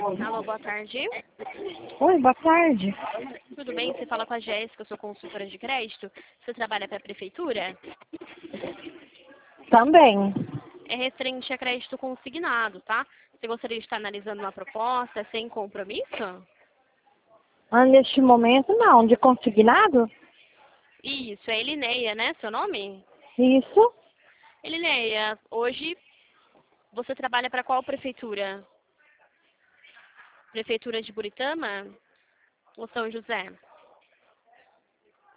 Alô, boa tarde. Oi, boa tarde. Tudo bem? Você fala com a Jéssica, eu sou consultora de crédito. Você trabalha para a prefeitura? Também. É referente a crédito consignado, tá? Você gostaria de estar analisando uma proposta sem compromisso? Neste momento, não. De consignado? Isso, é Elineia, né? Seu nome? Isso. Elineia, hoje você trabalha para qual prefeitura? Prefeitura de Buritama ou São José?